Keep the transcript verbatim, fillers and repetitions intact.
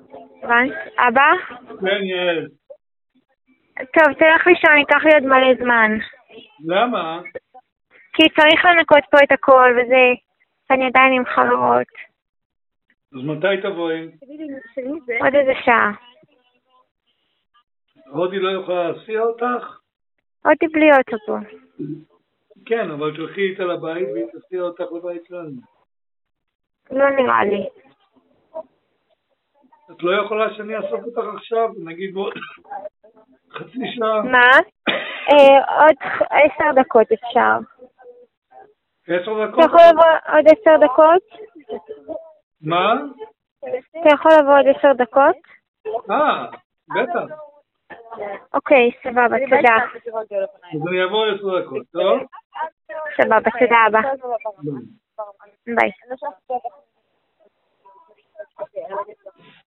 אבא? כן, יעל. טוב, תלך לישון, ייקח לי עוד מלא זמן. למה? כי צריך לנקות פה את הכל, וזה... אני עדיין עם חברות. אז מתי תבואי? עוד איזה שעה. הודי לא יכולה להסיע אותך? אותי בלי אוטו פה. כן, אבל תלכי איתה לבית והיא תסיע אותך לבית שלנו. לא נראה לי. את לא יכולה שאני אאסוף אותך עכשיו, נגיד בעוד חצי שעה? מה? עוד עשר דקות אפשר. עשר דקות? אתה יכול לבוא עוד עשר דקות? מה? אתה יכול לבוא עוד עשר דקות? אה, בטח. אוקיי, סבבה, תודה. אז אני אבוא עשר דקות, טוב? סבבה, תודה אבא. ביי.